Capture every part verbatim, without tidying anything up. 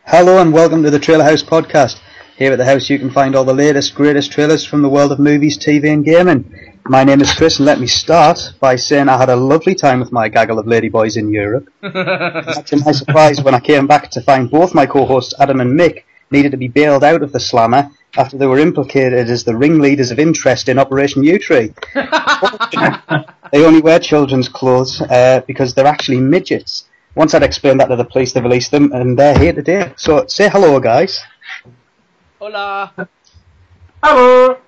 Hello and welcome to the Trailer House podcast. Here at the house you can find all the latest, greatest trailers from the world of movies, T V and gaming. My name is Chris and let me start by saying I had a lovely time with my gaggle of ladyboys in Europe. Much to my surprise when I came back to find both my co-hosts Adam and Mick needed to be bailed out of the slammer after they were implicated as the ringleaders of interest in Operation U-Tree. They only wear children's clothes uh, because they're actually midgets. Once I'd explained that to the police, they released them, and they're here today. So, say hello, guys. Hola. Hello.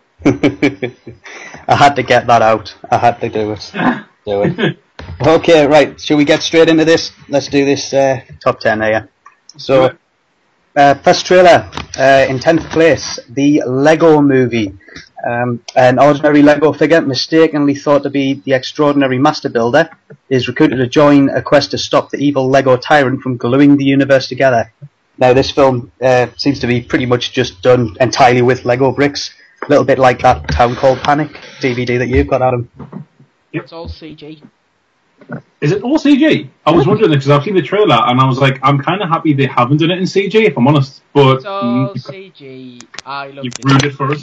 I had to get that out. I had to do it. Do it. Okay, right. Shall we get straight into this? Let's do this uh, top ten here. So, uh, first trailer, uh, in tenth place, the Lego Movie. Um, an ordinary Lego figure, mistakenly thought to be the extraordinary master builder, is recruited to join a quest to stop the evil Lego tyrant from gluing the universe together. Now, this film uh, seems to be pretty much just done entirely with Lego bricks, a little bit like that Town Called Panic D V D that you've got, Adam. Yep. It's all C G. Is it all C G? I was wondering because I've seen the trailer and I was like, I'm kind of happy they haven't done it in C G, if I'm honest. But it's all mm, C G. I love you've ruined it for us.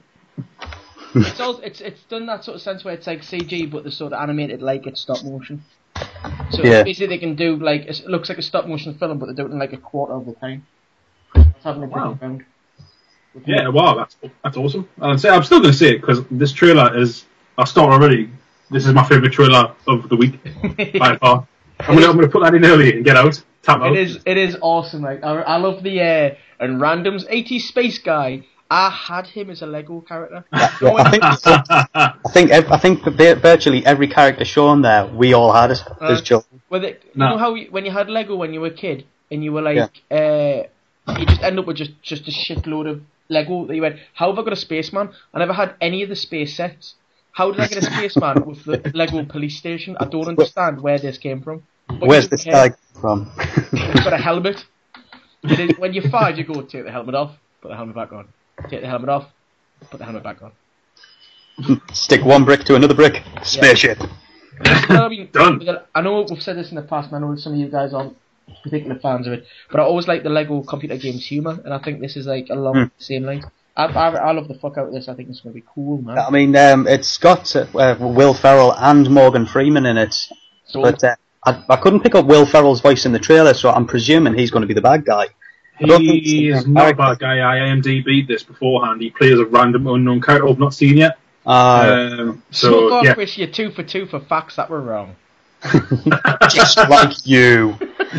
It's all it's it's done that sort of sense where it's like C G, but they're sort of animated like it's stop motion. So yeah. Basically, they can do like it looks like a stop motion film, but they do it in like a quarter of the time. Having a wow. Around. Yeah, wow, that's that's awesome. And say I'm still going to say it because this trailer is. I'll start already. This is my favourite trailer of the week by far. I'm going to put that in early and get out. Tap out. It is it is awesome. Like I, I love the uh, and randoms eighties space guy. I had him as a Lego character. Yeah, yeah, I think I think I think virtually every character shown there, we all had it uh, as children. Well, they, no. You know how you, when you had Lego when you were a kid and you were like, yeah. uh, you just end up with just, just a shitload of Lego that you went, how have I got a spaceman? I never had any of the space sets. How did I get a spaceman with the Lego police station? I don't understand where this came from. But where's this guy from? He's got a helmet. It is, when you're five, you go take the helmet off, put the helmet back on. Take the helmet off, put the helmet back on. Stick one brick to another brick. Spaceship. Yeah. I mean, done. I know we've said this in the past, and I know some of you guys aren't particular fans of it, but I always like the Lego computer games humour, and I think this is like along mm. the same lines. I, I, I love the fuck out of this. I think it's going to be cool, man. I mean, um, it's got uh, Will Ferrell and Morgan Freeman in it, so, but uh, I, I couldn't pick up Will Ferrell's voice in the trailer, so I'm presuming he's going to be the bad guy. He is not a bad guy. I I M D B'd this beforehand. He plays a random unknown character I've not seen yet. Uh, um, so, Smoke off, yeah. Chris, you're two for two for facts that were wrong. Just like you.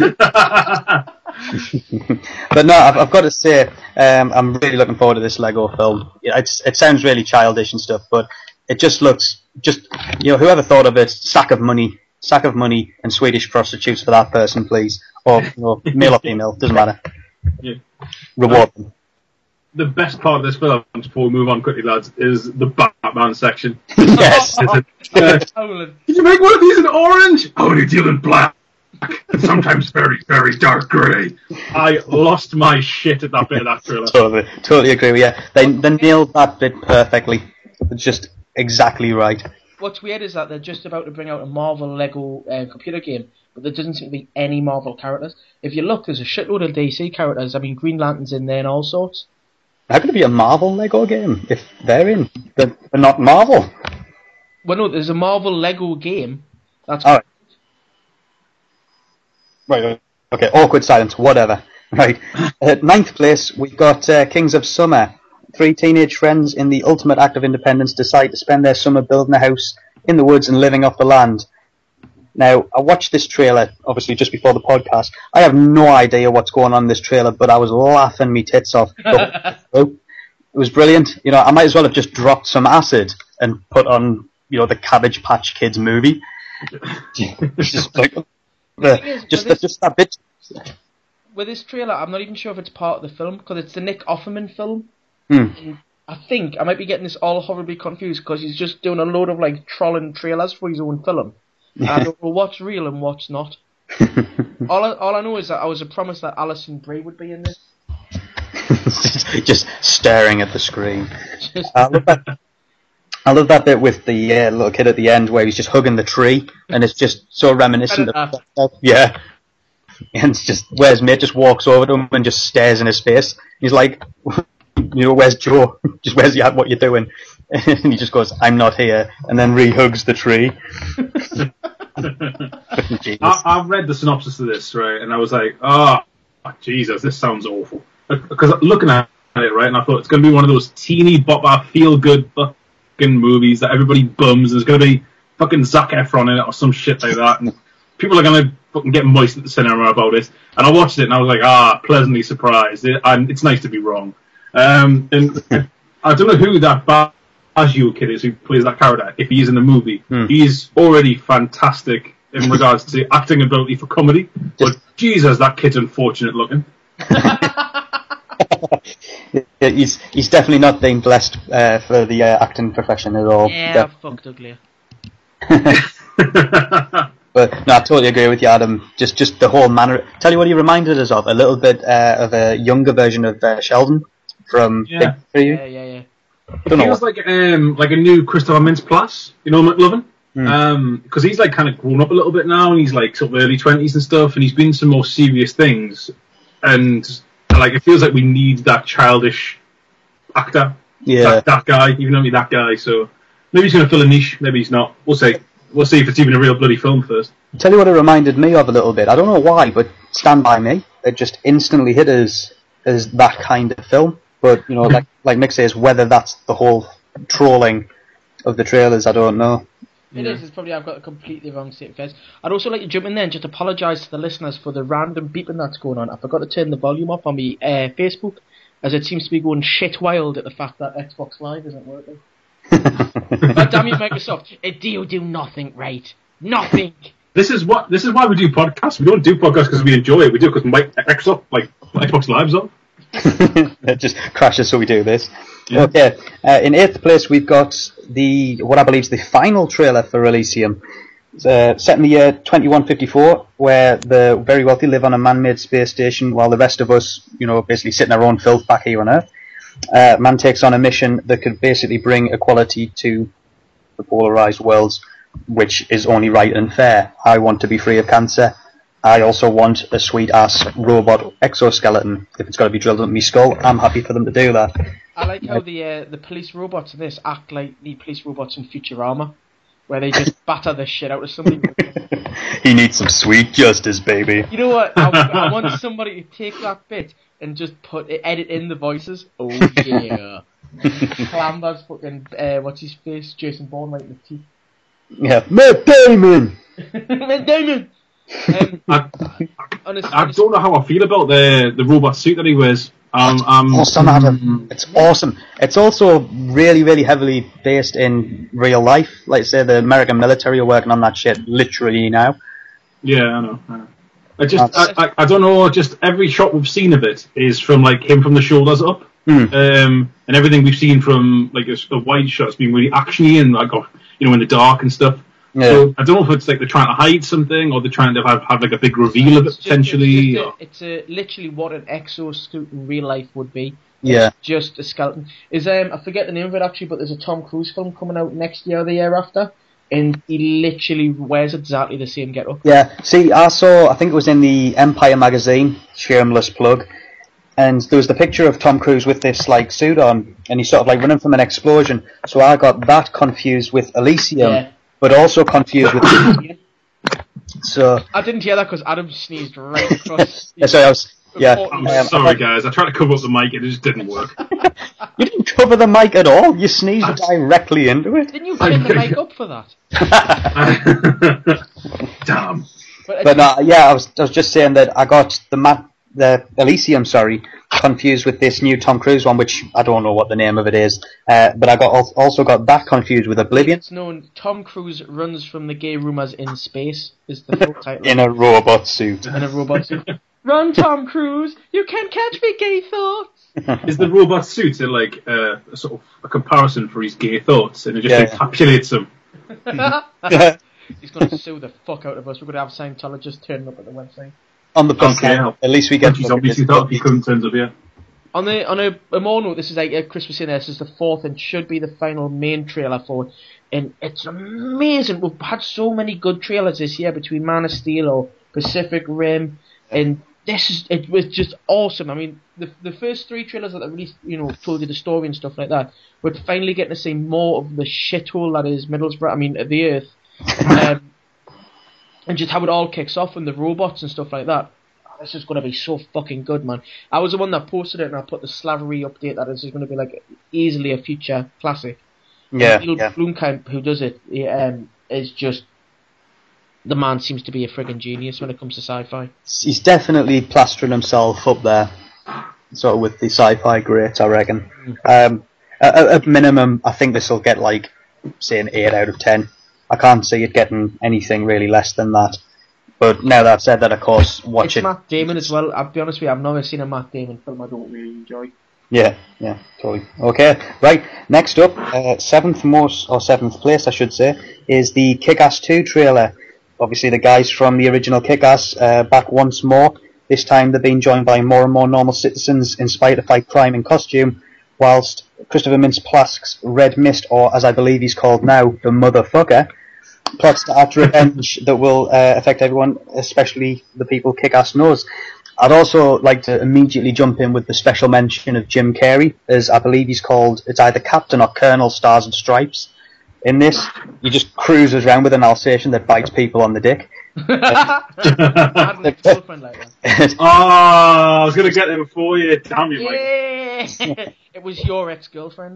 But no, I've, I've got to say, um, I'm really looking forward to this Lego film. It's, it sounds really childish and stuff, but it just looks, just you know, whoever thought of it, sack of money, sack of money, and Swedish prostitutes for that person, please, or you know, male or female, doesn't matter. Yeah. Reward them. The best part of this film, before we move on quickly, lads, is the Batman section. Yes. uh, Did you make one of these in orange? I only deal in black, and sometimes very, very dark grey. I lost my shit at that bit of that trailer. Totally, totally agree with you. They, they nailed that bit perfectly. It's just exactly right. What's weird is that they're just about to bring out a Marvel Lego uh, computer game, but there doesn't seem to be any Marvel characters. If you look, there's a shitload of D C characters. I mean, Green Lantern's in there and all sorts. How could it be a Marvel Lego game if they're in? They're, they're not Marvel. Well, no, there's a Marvel Lego game. That's all right. Right. Okay. Awkward silence. Whatever. Right. At ninth place, we've got uh, Kings of Summer. Three teenage friends in the ultimate act of independence decide to spend their summer building a house in the woods and living off the land. Now, I watched this trailer, obviously, just before the podcast. I have no idea what's going on in this trailer, but I was laughing me tits off. It was brilliant. You know, I might as well have just dropped some acid and put on, you know, the Cabbage Patch Kids movie. just like, the, is, just, this, the, just that bit. With this trailer, I'm not even sure if it's part of the film, because it's the Nick Offerman film. Hmm. I think I might be getting this all horribly confused, because he's just doing a load of, like, trolling trailers for his own film. I don't know what's real and what's not. all, I, all I know is that I was promised that Alison Brie would be in this. Just staring at the screen. I love that. I love that bit with the uh, little kid at the end where he's just hugging the tree, and it's just so reminiscent of that. Yeah. and it's just where his mate just walks over to him and just stares in his face. He's like, you know, where's Joe? Just where's you at? What you doing? And he just goes, I'm not here, and then re-hugs the tree. I, I've read the synopsis of this, right, and I was like, oh, Jesus, this sounds awful. Because looking at it, right, and I thought it's going to be one of those teeny bopper feel-good fucking movies that everybody bums, and there's going to be fucking Zac Efron in it or some shit like that, and people are going to fucking get moist at the cinema about it. And I watched it, and I was like, ah, pleasantly surprised. It, and it's nice to be wrong. Um, and I don't know who that Baggio kid is who plays that character, if he is in the movie. Hmm. He's already fantastic in regards to acting ability for comedy, but Jesus, that kid's unfortunate looking. Yeah, he's he's definitely not being blessed uh, for the uh, acting profession at all. Yeah, Yeah. fucked ugly. But no, I totally agree with you, Adam. Just just the whole manner. Tell you what he reminded us of, a little bit uh, of a younger version of uh, Sheldon from Yeah. Big Three. Yeah, yeah, yeah. It Don't know feels what- like um like a new Christopher Mintz-Plasse, you know, McLovin. Mm. Um, because he's like kind of grown up a little bit now, and he's like sort of early twenties and stuff, and he's been in some more serious things, and like it feels like we need that childish actor, Yeah. that, that guy, even though he's that guy. So maybe he's going to fill a niche, maybe he's not. We'll see. We'll see if it's even a real bloody film first. Tell you what it reminded me of a little bit. I don't know why, but Stand By Me. It just instantly hit us as that kind of film. But you know, like like Mick says, whether that's the whole trolling of the trailers, I don't know. It Yeah. is. It's probably I've got a completely wrong state of affairs. I'd also like to jump in there and just apologise to the listeners for the random beeping that's going on. I forgot to turn the volume up on my uh, Facebook, as it seems to be going shit wild at the fact that Xbox Live isn't working. God damn you, Microsoft! It do do nothing right. Nothing. This is what this is why we do podcasts. We don't do podcasts because we enjoy it. We do it because Microsoft, like Xbox Live's on. It just crashes, so we do this. Yeah. Okay, uh, in eighth place we've got the what I believe is the final trailer for Elysium. It's, uh, set in the year twenty-one fifty-four, where the very wealthy live on a man-made space station, while the rest of us, you know, basically sit in our own filth back here on Earth. Uh, man takes on a mission that could basically bring equality to the polarized worlds, which is only right and fair. I want to be free of cancer. I also want a sweet-ass robot exoskeleton. If it's got to be drilled into my skull, I'm happy for them to do that. I like how the uh, the police robots in this act like the police robots in Futurama, where they just batter the shit out of somebody. He needs some sweet justice, baby. You know what? I, I want somebody to take that bit and just put edit in the voices. Oh yeah, Clamber's fucking uh, what's his face? Jason Bourne, like the teeth. Yeah, Matt Damon. Matt Damon. Um, I, honestly, I don't know how I feel about the the robot suit that he wears. Um, um, Awesome, Adam. It's awesome. It's also really, really heavily based in real life. Like, say, the American military are working on that shit literally now. Yeah, I know. I, know. I just, I, I, I don't know. Just every shot we've seen of it is from like him from the shoulders up, Mm. um, and everything we've seen from like a, a wide shot has been really actiony and like, oh, you know, in the dark and stuff. Yeah. So I don't know if it's like they're trying to hide something or they're trying to have, have like a big reveal of it it's just- potentially. It's, or- just a, it's a, literally what an exosuit in real life would be. Yeah. Just a skeleton. Is um I forget the name of it actually, but there's a Tom Cruise film coming out next year or the year after, and he literally wears exactly the same getup. Yeah, see, I saw, I think it was in the Empire magazine, shameless plug, and there was the picture of Tom Cruise with this, like, suit on, and he's sort of, like, running from an explosion, so I got that confused with Elysium, Yeah. but also confused with Elysium. So, I didn't hear that because Adam sneezed right across. yeah, sorry, I was, yeah. I'm um, sorry, guys. I tried to cover up the mic and it just didn't work. You didn't cover the mic at all, you sneezed directly into it. Didn't you turn the mic up for that? Damn. But, But no, yeah, I was, I was just saying that I got the map, the Elysium, sorry, confused with this new Tom Cruise one, which I don't know what the name of it is. Uh, but I got al- also got that confused with Oblivion it's known Tom Cruise runs from the gay rumours in space is the full title. in a robot suit. in a robot suit. Run, Tom Cruise! You can't catch me, gay thoughts. Is the robot suit a, like uh, a sort of a comparison for his gay thoughts, and it just Yeah. encapsulates them? He's going to sue the fuck out of us. We're going to have Scientologists turning up at the website. On the plus Okay. side, at least we get He's obviously thought he couldn't turn up, yeah. On the on a, a more note, this is like uh, Chris was saying this is the fourth and should be the final main trailer for it. And it's amazing. We've had so many good trailers this year between Man of Steel or Pacific Rim. and this is it was just awesome. I mean, the the first three trailers that they released, you know, told you the story and stuff like that. We're finally getting to see more of the shithole that is Middlesbrough. I mean, the Earth, um, and just how it all kicks off and the robots and stuff like that. This is going to be so fucking good, man. I was the one that posted it, and I put the Slavery update that this is going to be like easily a future classic. Yeah, Neil yeah. Blomkamp, who does it, he, um, is just the man. Seems to be a friggin' genius when it comes to sci-fi. He's definitely plastering himself up there, sort of with the sci-fi greats, I reckon. Um, at, at minimum, I think this will get like, say, an eight out of ten. I can't see it getting anything really less than that. But now that I've said that, of course, watch it's it. Matt Damon as well. I'll be honest with you, I've never seen a Matt Damon film I don't really enjoy. Yeah, yeah, totally. Okay, right. Next up, uh, seventh most, or seventh place, I should say, is the Kick-Ass two trailer. Obviously, the guys from the original Kick-Ass uh, back once more. This time, they're being joined by more and more normal citizens inspired to fight crime in costume, whilst Christopher Mintz-Plask's Red Mist, or as I believe he's called now, the Motherfucker, plots to act revenge that will uh, affect everyone, especially the people Kick-Ass knows. I'd also like to immediately jump in with the special mention of Jim Carrey, as I believe he's called, it's either Captain or Colonel Stars and Stripes. In this, he just cruises around with an Alsatian that bites people on the dick. I had a girlfriend like that. Oh, I was going to get there before you. Damn you, Mike. Yeah. It was your ex-girlfriend.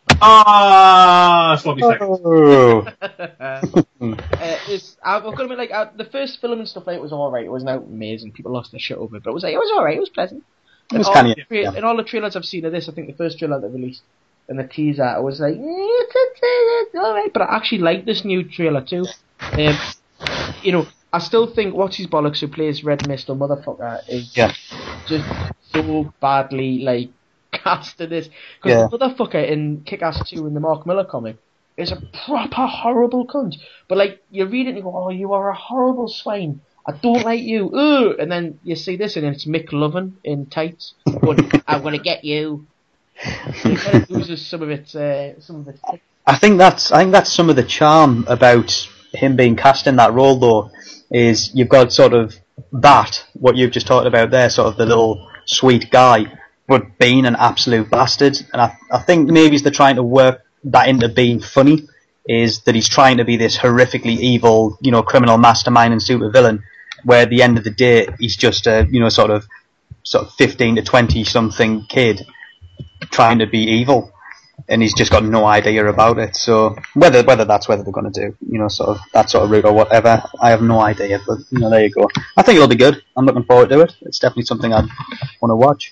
Ah, sloppy seconds. Oh. uh, it's, I've got to admit, like uh, the first film and stuff like it was all right. It wasn't amazing. People lost their shit over it, but it was like it was all right. It was pleasant. It was in, all kind of, the tra- yeah. in all the trailers I've seen of this, I think the first trailer they released and the teaser, I was like, eh, it's, it's, it's all right. But I actually like this new trailer too. Um, you know, I still think What's His Bollocks, who plays Red Mist or Motherfucker, is Yeah. just so badly like cast in this, because Yeah. the Motherfucker in Kick-Ass two in the Mark Miller comic is a proper horrible cunt. But like you read it and you go, oh, you are a horrible swine. I don't like you. Ugh. And then you see this and it's Mick Lovin in tights going, I'm gonna get you. It kind of loses some of its uh, some of its. I think that's I think that's some of the charm about him being cast in that role, though, is you've got sort of that, what you've just talked about there, sort of the little sweet guy, but being an absolute bastard. And I, I think maybe they're trying to work that into being funny, is that he's trying to be this horrifically evil, you know, criminal mastermind and super villain, where at the end of the day he's just a, you know, sort of sort of fifteen to twenty something kid trying to be evil, and he's just got no idea about it. So whether whether that's whether they're going to do, you know, sort of that sort of route or whatever, I have no idea. But you know, there you go. I think it'll be good. I'm looking forward to it. It's definitely something I'd want to watch.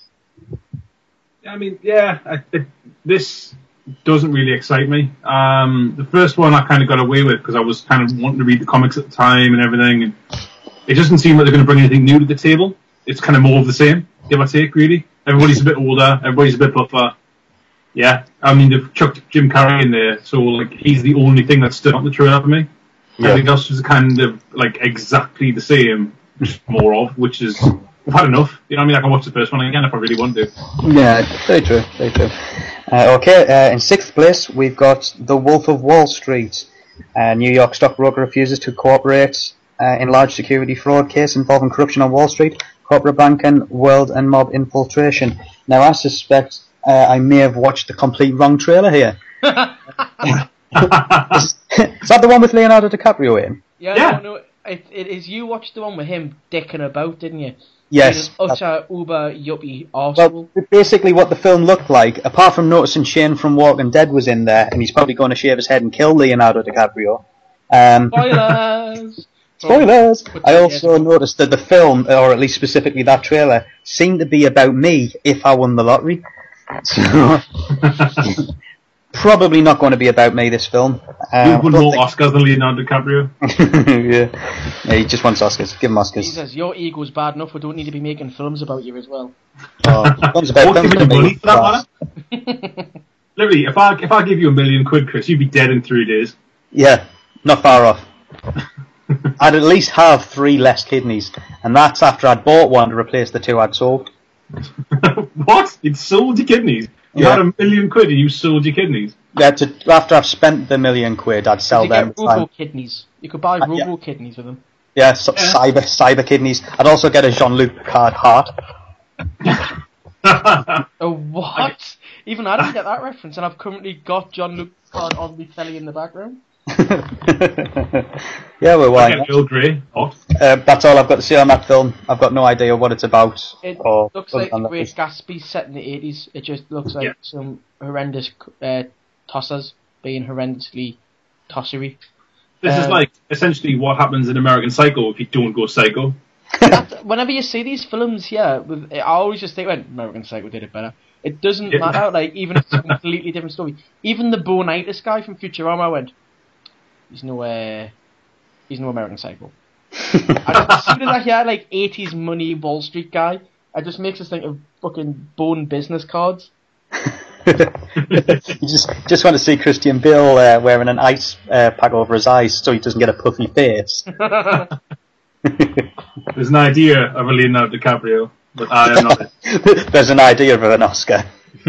I mean, yeah, I, it, this doesn't really excite me. Um, the first one I kind of got away with because I was kind of wanting to read the comics at the time and everything. And it doesn't seem like they're going to bring anything new to the table. It's kind of more of the same, give or take, really. Everybody's a bit older. Everybody's a bit buffer. Yeah, I mean, they've chucked Jim Carrey in there, so like he's the only thing that stood out in the trailer for me. Yeah. Everything else was kind of like exactly the same, just more of, which is I've had enough. You know what I mean? I can watch the first one again if I really want to. Yeah, very true, very true. Uh, okay, uh, in sixth place we've got The Wolf of Wall Street. A New York stockbroker refuses to cooperate uh, in large security fraud case involving corruption on Wall Street, corporate banking, world and mob infiltration. Now I suspect uh, I may have watched the complete wrong trailer here. is, is that the one with Leonardo DiCaprio in? Yeah, Yeah. no, no. It, it is. You watched the one with him dicking about, didn't you? Yes. Being an utter uber yuppie arsehole. Well, basically what the film looked like, apart from noticing Shane from Walking Dead was in there, and he's probably going to shave his head and kill Leonardo DiCaprio. Um, Spoilers. Spoilers! But I yeah, also noticed that the film, or at least specifically that trailer, seemed to be about me if I won the lottery. So, probably not going to be about me, this film. Um, You've won I don't more think- Oscars than Leonardo DiCaprio. yeah. yeah, he just wants Oscars. Give him Oscars. Jesus, your ego's bad enough. We don't need to be making films about you as well. Oh, films about, Won't films give you about the me. money for that matter. Literally, if I if I give you a million quid, Chris, you'd be dead in three days. Yeah, not far off. I'd at least have three less kidneys, and that's after I'd bought one to replace the two I'd sold. What? You'd sold your kidneys? You Yeah. had a million quid and you sold your kidneys? Yeah, to, after I've spent the million quid, I'd sell you them. get robo kidneys. You could buy Uh, yeah. robo kidneys with them. Yeah, so, Yeah. cyber cyber kidneys. I'd also get a Jean-Luc Picard heart. Oh, what? Even I didn't get that reference, and I've currently got John Luke Picard on the telly in the background. Yeah, well, why I not? get Earl Grey hot. Uh, that's all I've got to say on that film. I've got no idea what it's about. It or looks other like than The that Great it's- Gatsby set in the eighties. It just looks like Yeah. some horrendous uh, tossers being horrendously tossery. This is Um, like essentially what happens in American Psycho if you don't go psycho. That- whenever you see these films, yeah, with, I always just think, well, American Psycho did it better. It doesn't Yeah. matter, like, even if it's a completely different story. Even the Bonitis guy from Futurama went, he's no, uh, he's no American Psycho. I, as soon as I hear, like, eighties money Wall Street guy, it just makes us think of fucking Bone business cards. you just just want to see Christian Bale uh, wearing an ice uh, pack over his eyes so he doesn't get a puffy face. There's an idea of a Leonardo DiCaprio, but I am not it. There's an idea of an Oscar.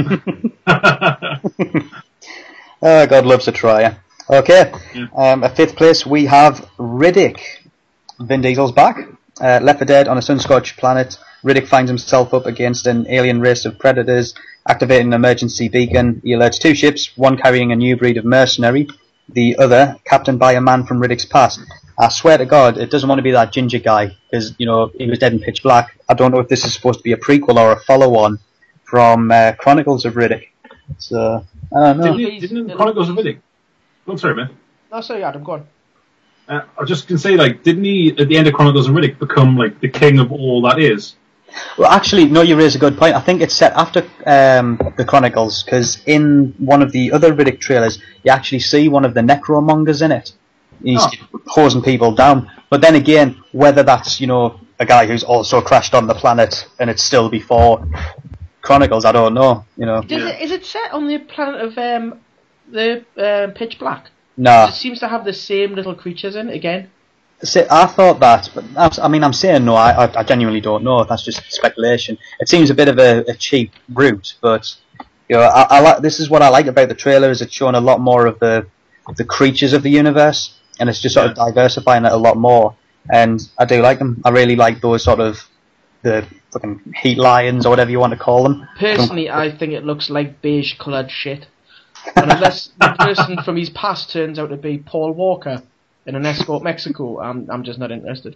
Oh, God loves a trier. Okay, Yeah. um, at fifth place we have Riddick. Vin Diesel's back. Uh, left for dead on a sun-scorched planet. Riddick finds himself up against an alien race of predators. Activating an emergency beacon, he alerts two ships, one carrying a new breed of mercenary, the other captained by a man from Riddick's past. I swear to God, it doesn't want to be that ginger guy, because, you know, he was dead in Pitch Black. I don't know if this is supposed to be a prequel or a follow-on from uh, Chronicles of Riddick. So, I don't know. Didn't he, didn't he Chronicles of Riddick? Oh, sorry, man. No, sorry, Adam, go on. Uh, I was just going to say, like, didn't he, at the end of Chronicles of Riddick, become, like, the king of all that is? Well, actually, no, you raise a good point. I think it's set after um, the Chronicles, because in one of the other Riddick trailers, you actually see one of the necromongers in it. He's Oh. hosing people down. But then again, whether that's, you know, a guy who's also crashed on the planet and it's still before Chronicles, I don't know. You know, Does Yeah. it, is it set on the planet of um, the um, Pitch Black? no. It seems to have the same little creatures in it again. See, I thought that, but that's- I mean, I'm saying no. I, I, I genuinely don't know. That's just speculation. It seems a bit of a, a cheap route, but you know, I, I like. This is what I like about the trailer: is it's showing a lot more of the the creatures of the universe, and it's just sort of diversifying it a lot more. And I do like them. I really like those sort of the fucking heat lions or whatever you want to call them. Personally, I think it looks like beige coloured shit. And unless the person from his past turns out to be Paul Walker in an Escort Mexico, I'm I'm just not interested.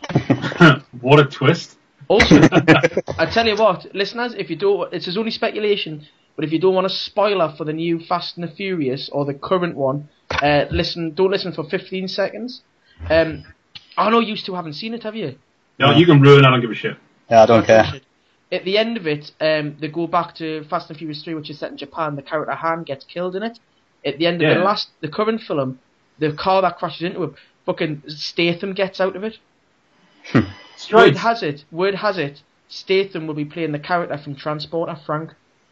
What a twist. Also, I tell you what, listeners, if you don't, it's only speculation, but if you don't want a spoiler for the new Fast and the Furious or the current one, uh, listen, don't listen for fifteen seconds. Um, I know you two haven't seen it, have you? No, you can ruin. I don't give a shit. Yeah, I don't care. At the end of it, um, they go back to Fast and Furious three, which is set in Japan. The character Han gets killed in it. At the end of Yeah. the last, the current film, the car that crashes into him, fucking Statham gets out of it. Straight. Word has it, word has it, Statham will be playing the character from Transporter, Frank.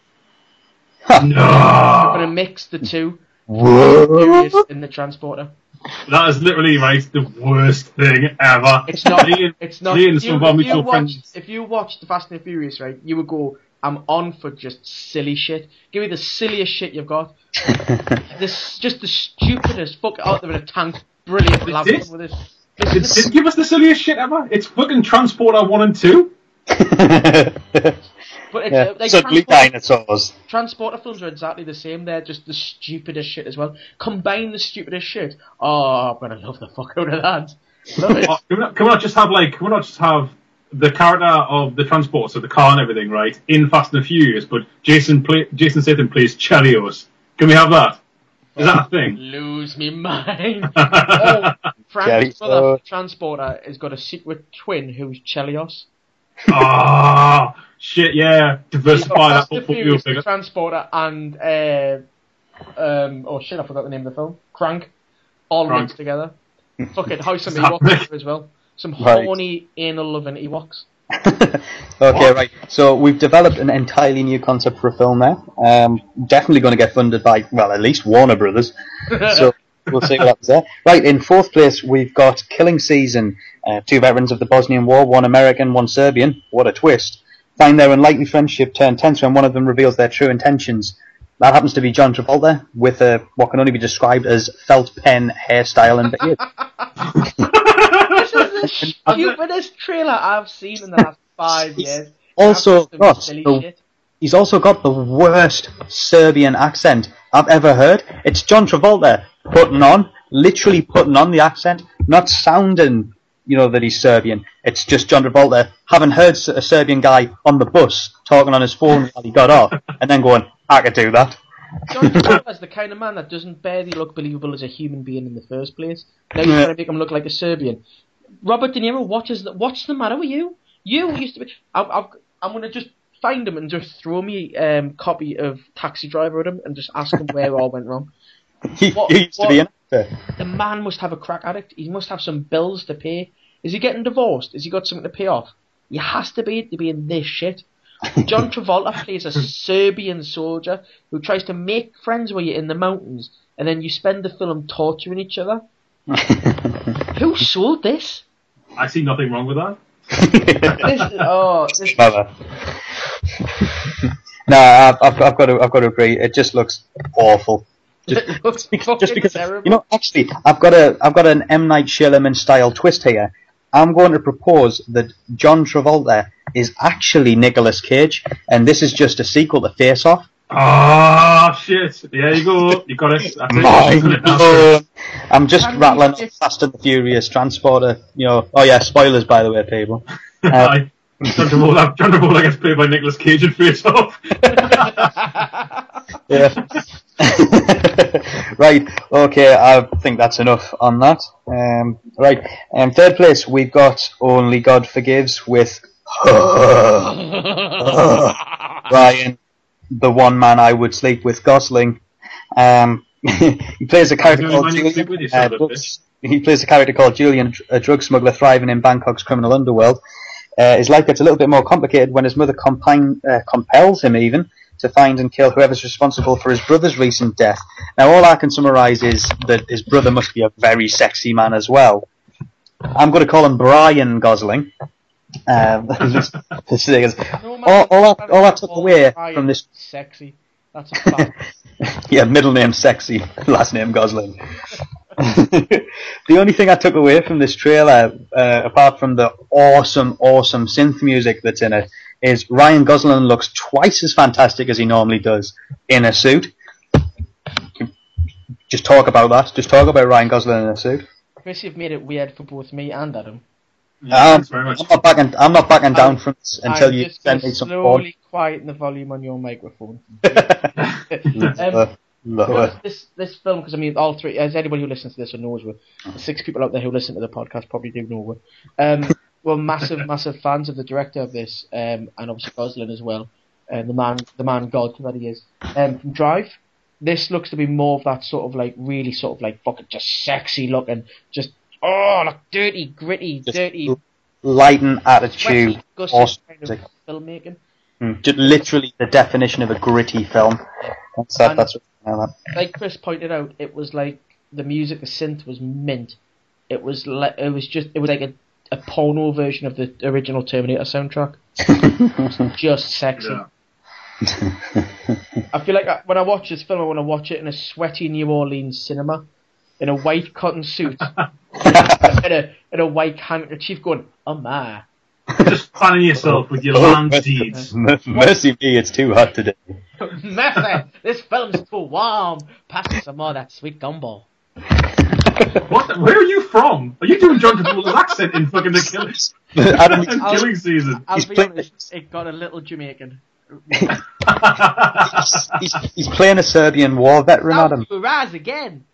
They're going No. to mix the two, Whoa. Furious and the Transporter. That is literally, right, the worst thing ever. It's not. Me and- It's not. me and If you, some of our if, you mutual watch, friends. if you watch the Fast and the Furious, right, you would go, "I'm on for just silly shit. Give me the silliest shit you've got. This just the stupidest fuck out there in a tank. Brilliant, It love did? it with this. Did, This did is give us the silliest shit ever? It's fucking Transporter one and two. but it's, Yeah, uh, like suddenly Transporter, dinosaurs. Transporter films are exactly the same. They're just the stupidest shit as well. Combine the stupidest shit. Oh, I'm gonna love the fuck out of that. Love it. Oh, can, we not, can we not just have like? Can we not just have the character of the Transporter, so the car and everything, right, in Fast and the Furious, but Jason play, Jason Statham plays Chelios. Can we have that? Is that a thing? Lose me mind. Oh, Frank's Jelly- brother uh, Transporter has got a secret twin who's Chelios. Ah, shit, yeah. He's Diversify got that Fast and football Furious, the figure. Transporter, and uh, um, oh shit, I forgot the name of the film. Crank, all Crank. mixed together. Fucking House of Exactly. Ewoks as well. Some Right. horny anal loving Ewoks. Okay, right. So we've developed an entirely new concept for a film now. Um, definitely going to get funded by, well, at least Warner Brothers. So we'll see what happens there. Right, in fourth place, we've got Killing Season. Uh, two veterans of the Bosnian War, one American, one Serbian. What a twist. Find their unlikely friendship turn tense when one of them reveals their true intentions. That happens to be John Travolta, with a, what can only be described as felt pen hairstyle and beard. This is stupidest trailer I've seen in the last five years. Also got the, he's also got the worst Serbian accent I've ever heard. It's John Travolta putting on, literally putting on the accent, not sounding, you know, that he's Serbian. It's just John Travolta having heard a Serbian guy on the bus talking on his phone while he got off, and then going, I could do that. John Travolta's the kind of man that doesn't barely look believable as a human being in the first place. Now you're trying to make him look like a Serbian. Robert De Niro, what is the, what's the matter with you? You used to be... I, I've, I'm going to just find him and just throw me a um, copy of Taxi Driver at him and just ask him where it all went wrong. He, what, he used what, to be an actor. The man must have a crack addict. He must have some bills to pay. Is he getting divorced? Has he got something to pay off? He has to be to be in this shit. John Travolta plays a Serbian soldier who tries to make friends with you in the mountains, and then you spend the film torturing each other. Who sold this? I see nothing wrong with that. this, oh, this... No, I've, I've, I've got to, I've got to agree. It just looks awful. Just, it looks because, just because, terrible. You know, actually, I've got a, I've got an M Night Shyamalan style twist here. I'm going to propose that John Travolta is actually Nicolas Cage, and this is just a sequel to Face Off. Ah, oh, shit. There you go. You got it. That's it. Oh. I'm just Can rattling off Fast and the Furious Transporter. You know. Oh yeah, spoilers by the way, people. Uh, John Travolta, John Travolta gets played by Nicolas Cage in Face Off. Yeah. Right. Okay. I think that's enough on that. Um, right. Um, third place, we've got Only God Forgives with Ryan, the one man I would sleep with, Gosling. Um, he plays a character called Julian. Uh, drugs, he plays a character called Julian, a drug smuggler thriving in Bangkok's criminal underworld. Uh, his life gets a little bit more complicated when his mother compine, uh, compels him even to find and kill whoever's responsible for his brother's recent death. Now, all I can summarise is that his brother must be a very sexy man as well. I'm going to call him Brian Gosling. Um, just, just all, all, I, all I took away Brian from this... Sexy. That's a fact. Yeah, middle name Sexy, last name Gosling. The only thing I took away from this trailer, uh, apart from the awesome, awesome synth music that's in it, is Ryan Gosling looks twice as fantastic as he normally does in a suit. Just talk about that. Just talk about Ryan Gosling in a suit. Chris, you've made it weird for both me and Adam. Yeah, um, very much. I'm not backing. I'm not backing down from this until I'm you just send me some. Slowly quieten the volume on your microphone. um, Lower. This this film, because I mean, all three, as anybody who listens to this or knows, we're the six people out there who listen to the podcast probably do know we're, um, we're massive, massive fans of the director of this, um, and obviously Gosling as well, and the man, the man God that he is. Um, from Drive, this looks to be more of that sort of like really sort of like fucking just sexy looking, just oh, like dirty, gritty, just dirty, lighten attitude, gushy awesome kind of filmmaking. Mm, just literally the definition of a gritty film. That's that. That's what I know that. Like Chris pointed out, it was like the music, the synth was mint. It was like it was just it was like a, a porno version of the original Terminator soundtrack. It was just sexy. Yeah. I feel like I, when I watch this film, I want to watch it in a sweaty New Orleans cinema, in a white cotton suit, and a and a white handkerchief, going, "Oh my." Just fanning yourself with your land deeds. Mercy me, it's too hot today. Mercy, this film's too warm. Pass me some more of that sweet gumbo. What? The, where are you from? Are you doing John Travolta's accent in fucking the killing, Adam, in killing season? I'll He's be playing- honest, it got a little Jamaican. he's, he's playing a Serbian war veteran, Now Adam. you rise again.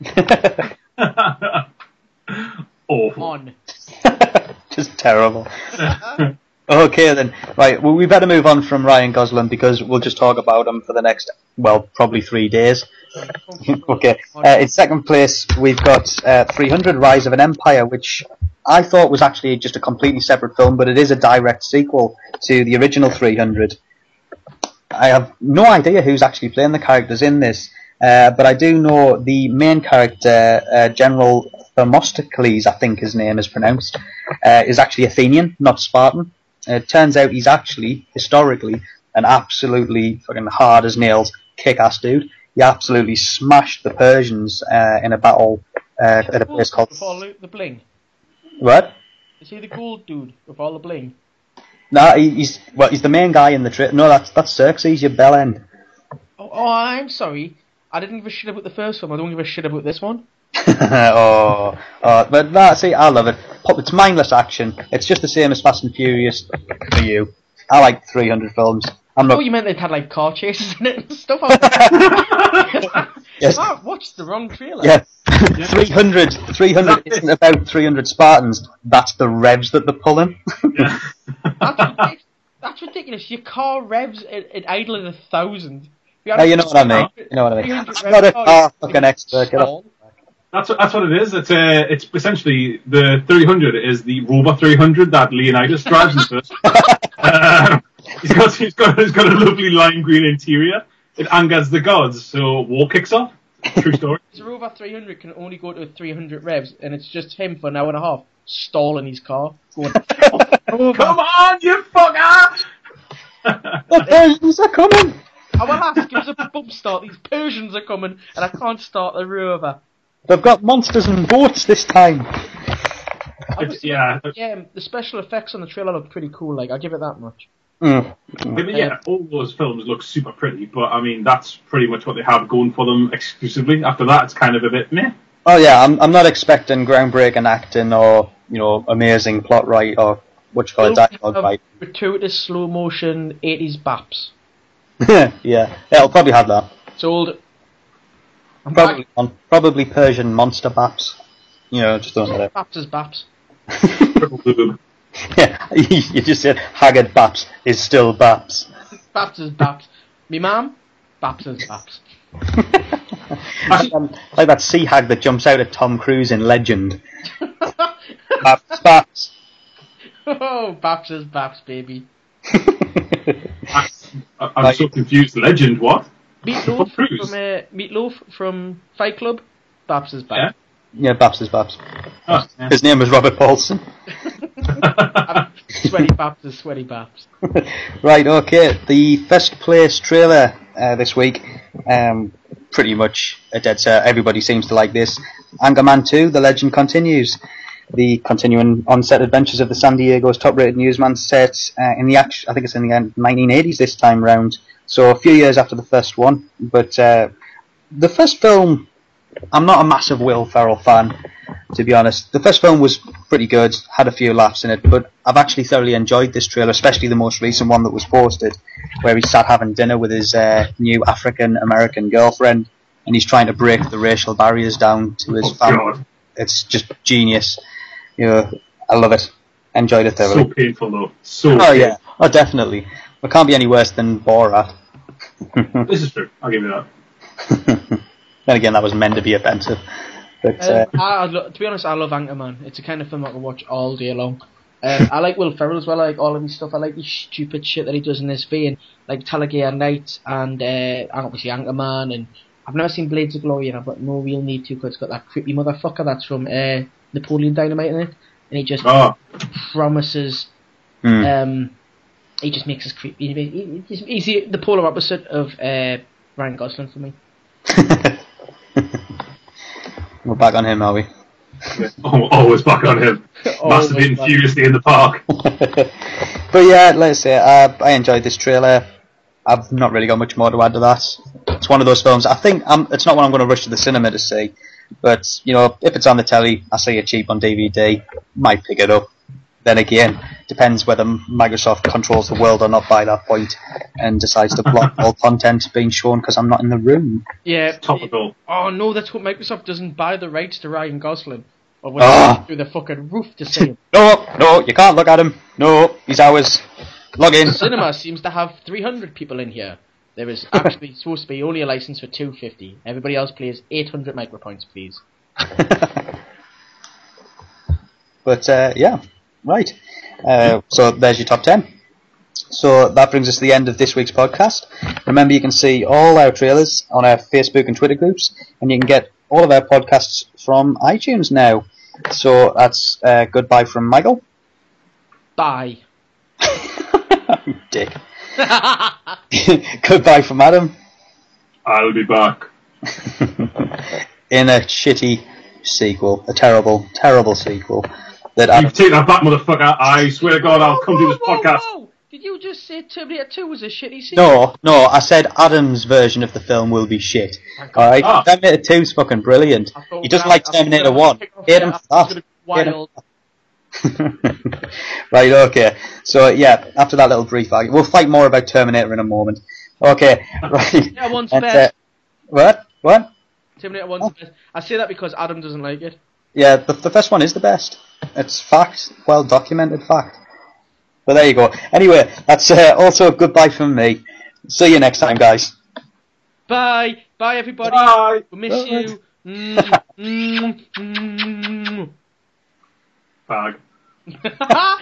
Awful. On. Just terrible. Okay then, right, well we better move on from Ryan Gosling because we'll just talk about him for the next, well, probably three days. Okay, uh, in second place we've got uh, three hundred Rise of an Empire, which I thought was actually just a completely separate film, but it is a direct sequel to the original three hundred. I have no idea who's actually playing the characters in this, uh, but I do know the main character, uh, General Themistocles, I think his name is pronounced, uh, is actually Athenian, not Spartan. Uh, it turns out he's actually, historically, an absolutely fucking hard as nails kick-ass dude. He absolutely smashed the Persians uh, in a battle uh, at a place called... The Bling. What? Is he the gold dude with all the bling? Nah, he, he's well, he's the main guy in the trailer. No, that's that's Xerxes, your bell end. Oh, oh, I'm sorry. I didn't give a shit about the first film. I don't give a shit about this one. oh, oh, but nah, see, I love it. It's mindless action. It's just the same as Fast and Furious for you. I like three hundred films. I'm not. Oh, you meant they'd had like car chases in it and stuff. I Yes. I watched the wrong trailer. Yeah, three hundred. three hundred isn't about three hundred Spartans. That's the revs that they're pulling. Yeah. That's, ridiculous. That's ridiculous. Your car revs at, at idle at a thousand. No, you know what I mean. You know what I mean. I'm not a car fucking expert. Get up. That's what, that's what it is. It's uh, it's essentially the three hundred is the Rover three hundred that Leonidas drives in first. um, he's got he's got he's got a lovely lime green interior. It angers the gods, so war kicks off. True story. His Rover three hundred can only go to three hundred revs, and it's just him for an hour and a half stalling his car. Going, oh, come on, you fucker! The Persians are coming. I will ask. Give us a bump start. These Persians are coming, and I can't start the Rover. They've got monsters and boats this time. It's, yeah. Yeah, the special effects on the trailer look pretty cool. Like, I'll give it that much. Mm. I mean, yeah, all those films look super pretty, but I mean, that's pretty much what they have going for them exclusively. After that, it's kind of a bit meh. Oh yeah, I'm I'm not expecting groundbreaking acting or you know amazing plot right or what you call it dialogue right. Gratuitous slow motion eighties baps. yeah, yeah, it'll probably have that. Sold. I'm Probably on, probably Persian monster baps. You know, just throwing it out. Baps is baps. Triple boob. Yeah, you just said haggard baps is still baps. Baps is baps. Me mum, baps is baps. um, like that sea hag that jumps out at Tom Cruise in Legend. Baps, baps. Oh, baps is baps, baby. I, I'm like, so confused. Legend, what? Meatloaf from uh, Meatloaf from Fight Club. Baps is baps. Yeah, yeah Baps is Baps. Oh, yeah. His name was Robert Paulson. Sweaty Baps is Sweaty Baps. Right, okay. The first place trailer uh, this week, um, pretty much a dead set. Everybody seems to like this. Anchorman two, The Legend Continues. The continuing on-set adventures of the San Diego's top-rated newsman set uh, in the act- I think it's in the nineteen eighties this time round. So a few years after the first one. But uh, the first film, I'm not a massive Will Ferrell fan, to be honest. The first film was pretty good, had a few laughs in it, but I've actually thoroughly enjoyed this trailer, especially the most recent one that was posted, where he sat having dinner with his uh, new African-American girlfriend, and he's trying to break the racial barriers down to his oh, family. God. It's just genius. You know, I love it. Enjoyed it thoroughly. So painful, though. So Oh, painful. yeah. Oh, definitely. It can't be any worse than Borat. This is true. I'll give you that. Then again, that was meant to be offensive. But uh, Um, I, I lo- to be honest, I love Anchorman. It's a kind of film I can watch all day long. Um, I like Will Ferrell as well. I like all of his stuff. I like the stupid shit that he does in this vein, like Talladega Nights and, uh, and obviously Anchorman. And I've never seen Blades of Glory, and I've got no real need to because it's got that creepy motherfucker that's from uh, Napoleon Dynamite in it, and he just Oh. promises. mm. Um, he just makes us creepy. He, he, he's, he's the, the polar opposite of uh, Ryan Gosling for me. We're back on him, are we? Oh, always back on him. Must have been back. furiously in the park. But yeah, let's say uh, I enjoyed this trailer. I've not really got much more to add to that. It's one of those films. I think I'm, it's not one I'm going to rush to the cinema to see, but you know, if it's on the telly, I see it cheap on D V D, might pick it up. Then again, depends whether Microsoft controls the world or not by that point, and decides to block all content being shown because I'm not in the room. Yeah. Topical. Oh no, that's what Microsoft doesn't buy the rights to Ryan Gosling. Or when Ah. through the fucking roof to see him. No, no, you can't look at him. No, he's ours. Log in. The cinema seems to have three hundred people in here. There is actually supposed to be only a license for two hundred fifty. Everybody else plays eight hundred micropoints, please. But uh, yeah, right. Uh, so there's your top ten. So that brings us to the end of this week's podcast. Remember, you can see all our trailers on our Facebook and Twitter groups, and you can get all of our podcasts from iTunes now. So that's uh, goodbye from Michael. Bye. Dick. Goodbye from Adam. I'll be back. In a shitty sequel, a terrible, terrible sequel that You Adam, take that back, motherfucker. I swear to God, I'll come to this Whoa, whoa, podcast. whoa. Did you just say Terminator two was a shitty sequel? no, no, I said Adam's version of the film will be shit. Alright? Ah. Terminator two's fucking brilliant. I thought He doesn't we like were gonna- Terminator I thought one. we were gonna Hate him pick for off- that. Wild. Hate him. Right, okay. So, yeah, after that little brief argument, we'll fight more about Terminator in a moment. Okay, right. Terminator one's And, best. uh, what? What? Terminator one's the best. I say that because Adam doesn't like it. Yeah, the, the first one is the best. It's fact, well documented fact. But there you go. Anyway, that's uh, also goodbye from me. See you next time, guys. Bye. Bye, everybody. Bye. We miss Bye. you. Mm, mm, mm, Bag. mm.